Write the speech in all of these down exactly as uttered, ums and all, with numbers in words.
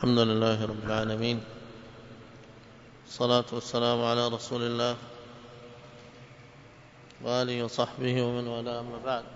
الحمد لله رب العالمين، الصلاة والسلام على رسول الله وآله وصحبه ومن والاه، أما بعد.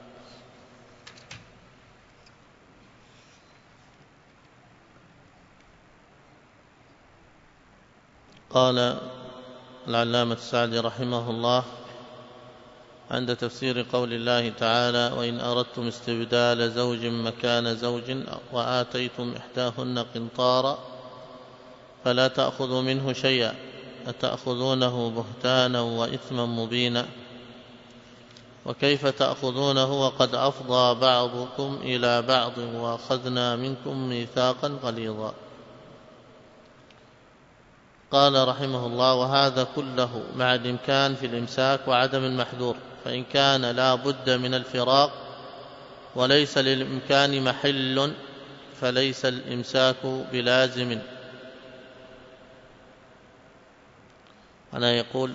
قال العلامة السعدي رحمه الله عند تفسير قول الله تعالى: وإن أردتم استبدال زوج مكان زوج وآتيتم إحداهن قنطارا فلا تأخذوا منه شيئا أتأخذونه بهتانا وإثما مبينا وكيف تأخذونه وقد أفضى بعضكم إلى بعض وأخذنا منكم ميثاقا غليظا. قال رحمه الله: وهذا كله مع الإمكان في الإمساك وعدم المحذور، فإن كان لا بد من الفراق وليس للإمكان محل فليس الإمساك بلازم. أنا يقول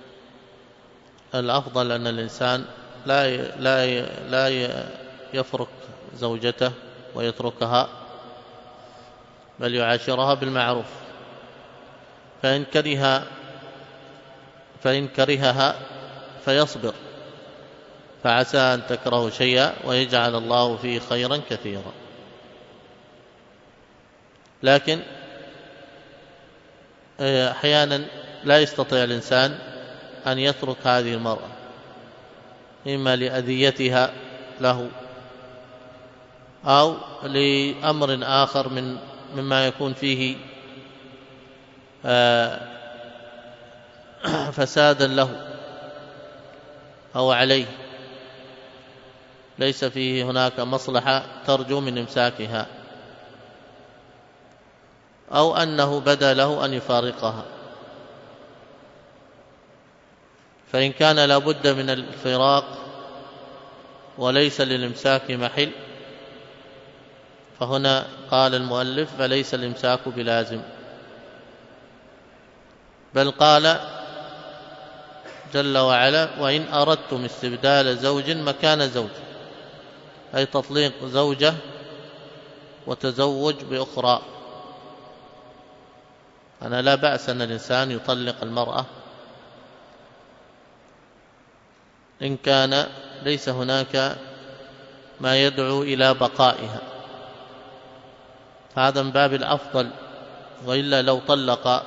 الأفضل أن الإنسان لا لا لا يفرق زوجته ويتركها، بل يعاشرها بالمعروف، فإن كره فإن كرهها فيصبر، فعسى أن تكرهوا شيئا ويجعل الله فيه خيرا كثيرا. لكن أحيانا لا يستطيع الإنسان أن يترك هذه المرأة، إما لأذيتها له أو لأمر آخر من مما يكون فيه فسادا له أو عليه، ليس فيه هناك مصلحة ترجو من إمساكها، أو أنه بدا له أن يفارقها. فإن كان لا بد من الفراق وليس للإمساك محل، فهنا قال المؤلف: فليس الإمساك بلازم، بل قال جل وعلا: وإن أردتم استبدال زوج مكان زوج، أي تطليق زوجة وتزوج بأخرى. أنا لا بأس أن الإنسان يطلق المرأة إن كان ليس هناك ما يدعو إلى بقائها، هذا من باب الأفضل، وإلا لو طلق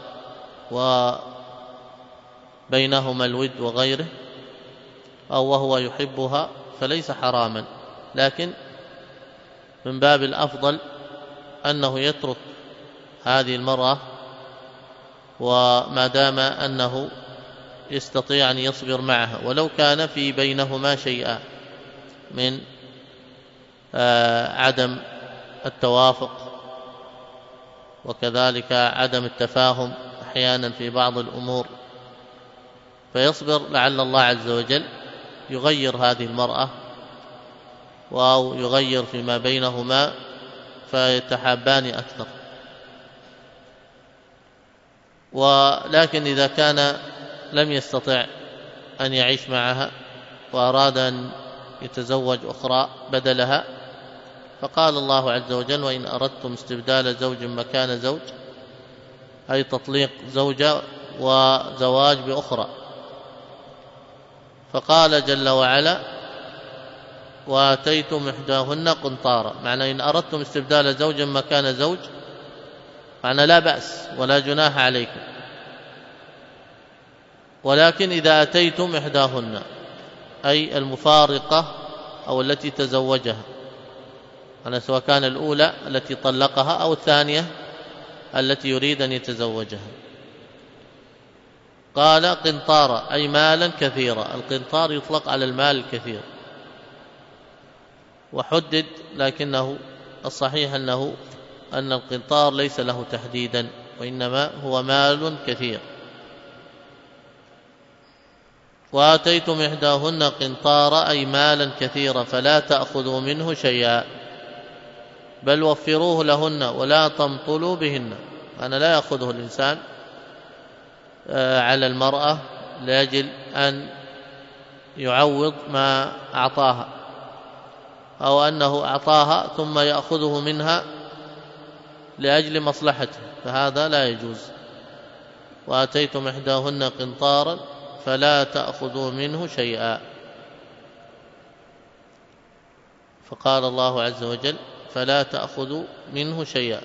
وبينهما الود وغيره أو وهو يحبها فليس حراما، لكن من باب الأفضل أنه يترك هذه المرأة، وما دام أنه يستطيع أن يصبر معها، ولو كان في بينهما شيئا من عدم التوافق وكذلك عدم التفاهم أحيانا في بعض الأمور، فيصبر لعل الله عز وجل يغير هذه المرأة أو يغير فيما بينهما فيتحابان أكثر. ولكن إذا كان لم يستطع أن يعيش معها وأراد أن يتزوج أخرى بدلها، فقال الله عز وجل: وإن أردتم استبدال زوج مكان زوج، أي تطليق زوجة وزواج بأخرى. فقال جل وعلا: وآتيتم إحداهن قنطارا، معنى إن أردتم استبدال زوج مكان زوج، معنى لا بأس ولا جناح عليكم، ولكن إذا أتيتم إحداهن أي المفارقة أو التي تزوجها، أنا سواء كان الأولى التي طلقها أو الثانية التي يريد أن يتزوجها. قال قنطارا أي مالا كثيرا، القنطار يطلق على المال الكثير، وحدد، لكنه الصحيح أنه أن القنطار ليس له تحديدا، وإنما هو مال كثير. وآتيتم إحداهن قنطارا أي مالا كثيرا فلا تأخذوا منه شيئا بل وفروه لهن ولا تمطلوا بهن. أنا لا يأخذه الإنسان على المرأة لأجل أن يعوض ما أعطاها، أو أنه أعطاها ثم يأخذه منها لأجل مصلحته فهذا لا يجوز. وآتيتم إحداهن قنطارا فلا تأخذوا منه شيئا. فقال الله عز وجل فلا تأخذوا منه شيئا،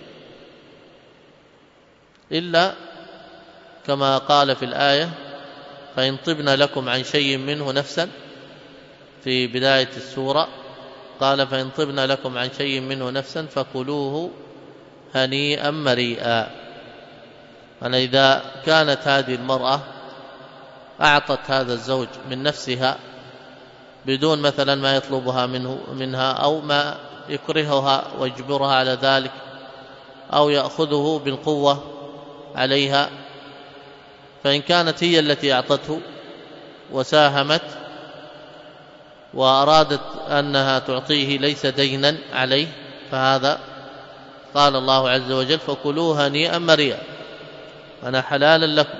إلا كما قال في الآية فإن طبن لكم عن شيء منه نفسا في بداية السورة، قال فإن طبن لكم عن شيء منه نفسا فكلوه هنيئا مريئا. أنا إذا كانت هذه المرأة أعطت هذا الزوج من نفسها بدون مثلا ما يطلبها منه منها أو ما يكرهها ويجبرها على ذلك أو يأخذه بالقوة عليها، فإن كانت هي التي أعطته وساهمت وأرادت أنها تعطيه ليس دينا عليه فهذا قال الله عز وجل فكلوه هنيئا مريئا، أنا حلالا لكم.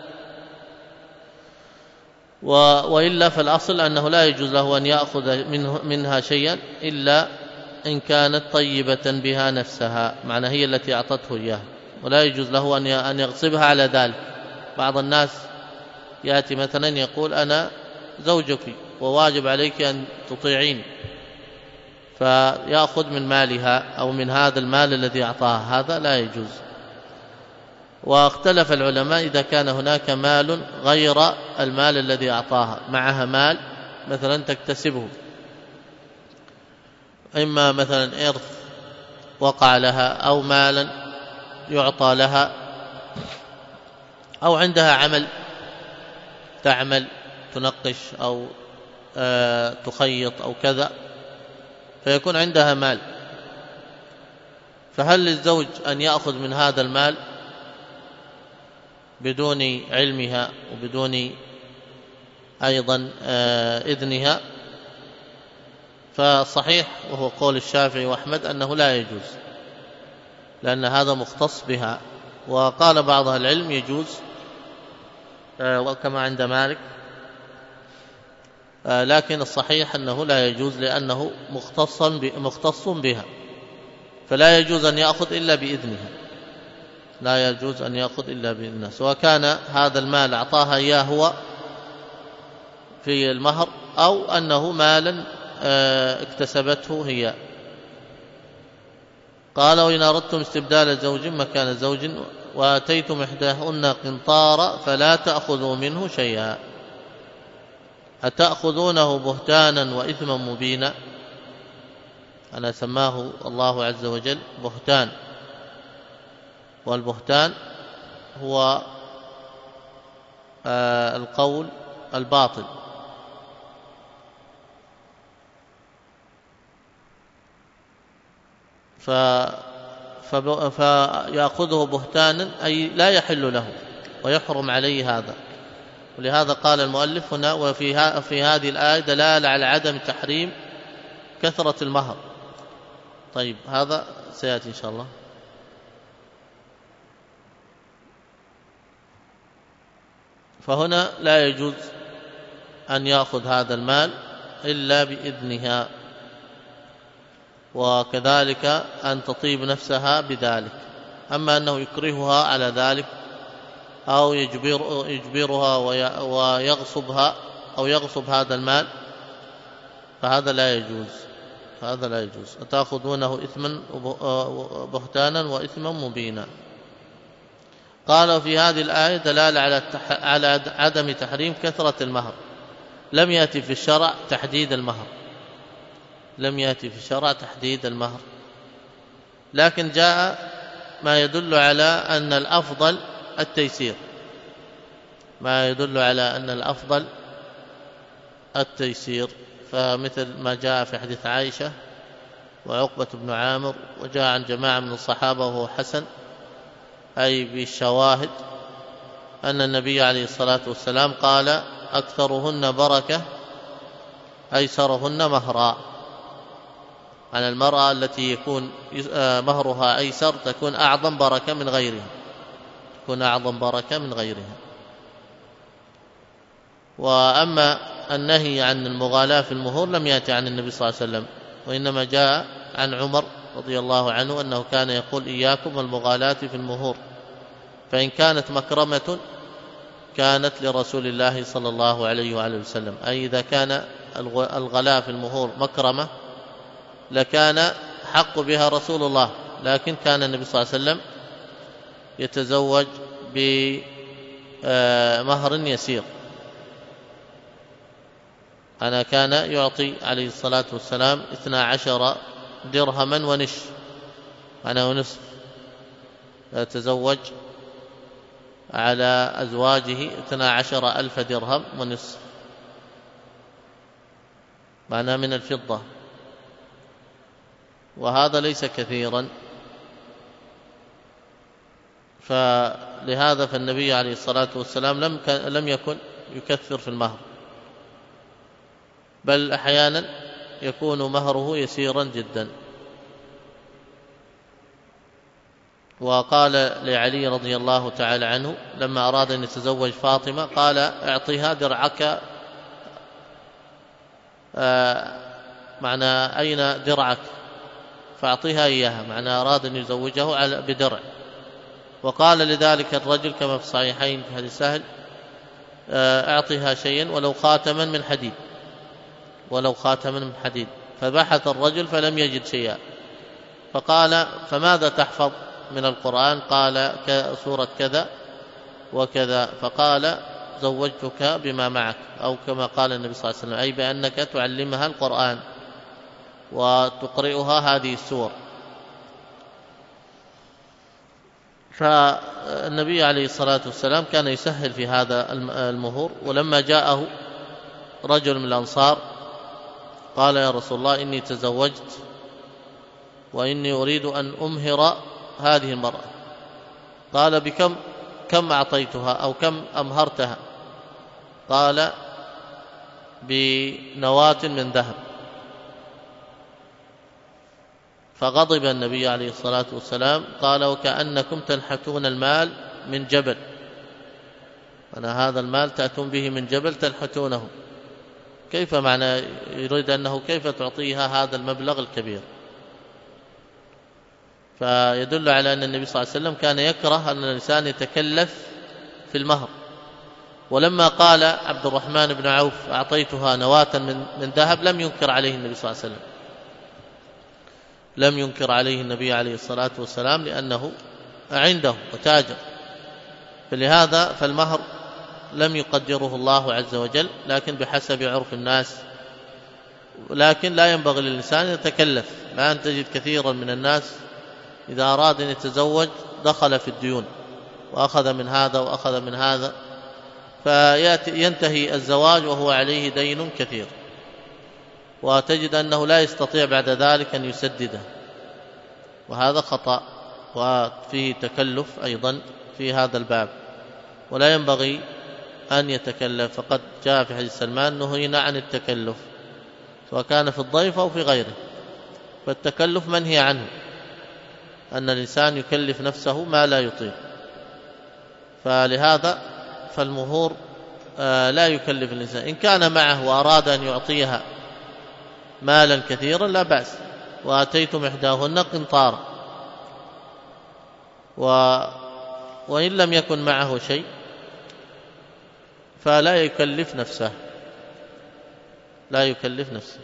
وإلا فالأصل أنه لا يجوز له أن يأخذ منه منها شيئا إلا إن كانت طيبة بها نفسها، معنى هي التي أعطته إياه، ولا يجوز له أن يغصبها على ذلك. بعض الناس يأتي مثلا يقول أنا زوجك وواجب عليك أن تطيعيني، فيأخذ من مالها أو من هذا المال الذي أعطاها، هذا لا يجوز. واختلف العلماء إذا كان هناك مال غير المال الذي أعطاها، معها مال مثلا تكتسبه، إما مثلا إرث وقع لها أو مالا يعطى لها أو عندها عمل تعمل تنقش أو آه تخيط أو كذا، فيكون عندها مال، فهل للزوج أن يأخذ من هذا المال بدون علمها وبدون أيضا آه إذنها؟ فصحيح وهو قول الشافعي وأحمد أنه لا يجوز، لأن هذا مختص بها. وقال بعض أهل العلم يجوز آه وكما عند مالك، آه لكن الصحيح أنه لا يجوز لأنه مختص مختص بها، فلا يجوز أن يأخذ إلا بإذنها، لا يجوز أن يأخذ إلا بإذنها، سواء كان هذا المال أعطاها إياه هو في المهر أو أنه مالا اكتسبته هي. قال وإن أردتم استبدال زوج مكان زوج وآتيتم إحداهن قنطارا فلا تأخذوا منه شيئا أتأخذونه بهتانا وإثما مبينا. أنا سماه الله عز وجل بهتان، والبهتان هو القول الباطل، فيأخذه بهتانا أي لا يحل له ويحرم عليه هذا. ولهذا قال المؤلف هنا وفي في هذه الآية دلالة على عدم تحريم كثرة المهر. طيب هذا سيأتي إن شاء الله. فهنا لا يجوز أن يأخذ هذا المال إلا بإذنها، وكذلك أن تطيب نفسها بذلك. أما أنه يكرهها على ذلك أو يجبر يجبرها ويغصبها أو يغصب هذا المال فهذا لا يجوز، هذا لا يجوز. أتأخذونه إثما بهتانا وإثما مبينا. قال في هذه الآية دلالة على على عدم تحريم كثرة المهر. لم يأتي في الشرع تحديد المهر، لم يأتي في الشرع تحديد المهر، لكن جاء ما يدل على أن الأفضل التيسير، ما يدل على أن الأفضل التيسير. فمثل ما جاء في حديث عائشة وعقبة بن عامر، وجاء عن جماعة من الصحابة وهو حسن أي بالشواهد، أن النبي عليه الصلاة والسلام قال أكثرهن بركة أيسرهن مهرا. على المرأة التي يكون مهرها أيسر تكون أعظم بركة من غيرها، تكون أعظم بركة من غيرها. وأما النهي عن المغالاة في المهور لم يأتي عن النبي صلى الله عليه وسلم، وإنما جاء عن عمر رضي الله عنه أنه كان يقول إياكم والمغالاة في المهور، فإن كانت مكرمة كانت لرسول الله صلى الله عليه وآله وسلم، أي إذا كان الغلاء في المهور مكرمة لكان حق بها رسول الله، لكن كان النبي صلى الله عليه وسلم يتزوج بمهر يسير. أنا كان يعطي عليه الصلاة والسلام اثنا عشر درهما ونصف، أنا ونصف، يتزوج على أزواجه اثنا عشر ألف درهم ونصف، معناه من الفضة، وهذا ليس كثيرا. فلهذا فالنبي عليه الصلاة والسلام لم لم يكن يكثر في المهر، بل أحيانا يكون مهره يسيرا جدا. وقال لعلي رضي الله تعالى عنه لما أراد أن يتزوج فاطمة قال اعطيها درعك، آه معنى أين درعك، فأعطيها إياها، معنى أراد أن يزوجه بدرع. وقال لذلك الرجل كما في الصحيحين في حديث سهل آه اعطيها شيئا ولو خاتما من حديد، ولو خاتما من حديد. فبحث الرجل فلم يجد شيئا، فقال فماذا تحفظ من القرآن؟ قال سورة كذا وكذا. فقال زوجتك بما معك، أو كما قال النبي صلى الله عليه وسلم، أي بأنك تعلمها القرآن وتقرئها هذه السور. فالنبي عليه الصلاة والسلام كان يسهل في هذا المهور. ولما جاءه رجل من الأنصار قال يا رسول الله إني تزوجت وإني أريد أن أمهر هذه المرأة، قال بكم كم أعطيتها أو كم أمهرتها؟ قال بنواة من ذهب. فغضب النبي عليه الصلاة والسلام قال وكأنكم تنحتون المال من جبل، أنا هذا المال تأتون به من جبل تنحتونه، كيف معنى؟ يريد أنه كيف تعطيها هذا المبلغ الكبير. فيدل على أن النبي صلى الله عليه وسلم كان يكره أن الإنسان يتكلف في المهر. ولما قال عبد الرحمن بن عوف أعطيتها نواة من, من ذهب لم ينكر عليه النبي صلى الله عليه وسلم، لم ينكر عليه النبي عليه الصلاة والسلام، لأنه عنده وتاجر. فلهذا فالمهر لم يقدره الله عز وجل، لكن بحسب عرف الناس. لكن لا ينبغي للإنسان يتكلف. الآن تجد كثيرا من الناس إذا أراد أن يتزوج دخل في الديون وأخذ من هذا وأخذ من هذا، فينتهي الزواج وهو عليه دين كثير، وتجد أنه لا يستطيع بعد ذلك أن يسدده، وهذا خطأ وفيه تكلف أيضا في هذا الباب، ولا ينبغي أن يتكلف. فقد جاء في حديث سلمان نهينا عن التكلف سواء كان في الضيف أو في غيره، فالتكلف منهي عنه، أن الإنسان يكلف نفسه ما لا يطيق. فلهذا فالمهور لا يكلف الإنسان. إن كان معه وأراد أن يعطيها مالا كثيرا لا بأس، وآتيتم إحداهن قنطارا. و... وإن لم يكن معه شيء فلا يكلف نفسه، لا يكلف نفسه.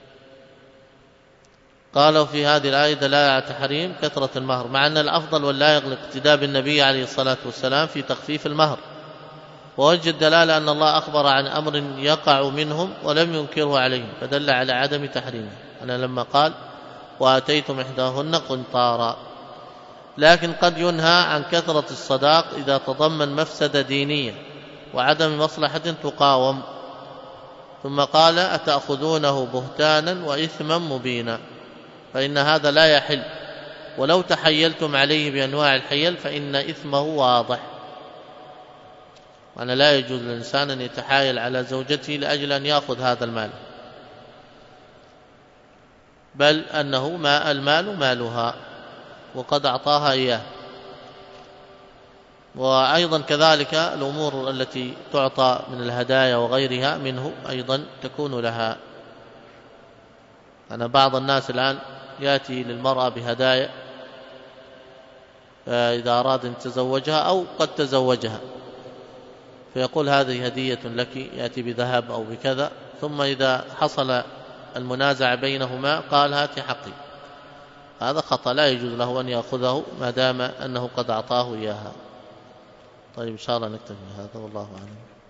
قالوا في هذه الآية دلالة على تحريم كثرة المهر، مع أن الأفضل واللائق الاقتداء بالنبي عليه الصلاة والسلام في تخفيف المهر. ووجه الدلالة أن الله أخبر عن أمر يقع منهم ولم ينكره عليهم، فدل على عدم تحريمه. أنا لما قال وآتيتم إحداهن قنطارا. لكن قد ينهى عن كثرة الصداق إذا تضمن مفسدة دينية وعدم مصلحة تقاوم. ثم قال أتأخذونه بهتانا وإثما مبينا، فإن هذا لا يحل، ولو تحيلتم عليه بأنواع الحيل فإن إثمه واضح. وأنا لا يجوز للإنسان أن يتحايل على زوجته لأجل أن يأخذ هذا المال، بل أنه ما المال مالها وقد أعطاها إياه. وأيضا كذلك الأمور التي تعطى من الهدايا وغيرها منه أيضا تكون لها. أنا بعض الناس الآن يأتي للمرأة بهدايا إذا أراد أن يتزوجها أو قد تزوجها، فيقول هذه هدية لك، يأتي بذهب أو بكذا، ثم إذا حصل المنازع بينهما قال هات حقي. هذا خطأ، لا يجوز له أن يأخذه ما دام أنه قد أعطاه إياها. طيب إن شاء الله نكتفي هذا، والله أعلم.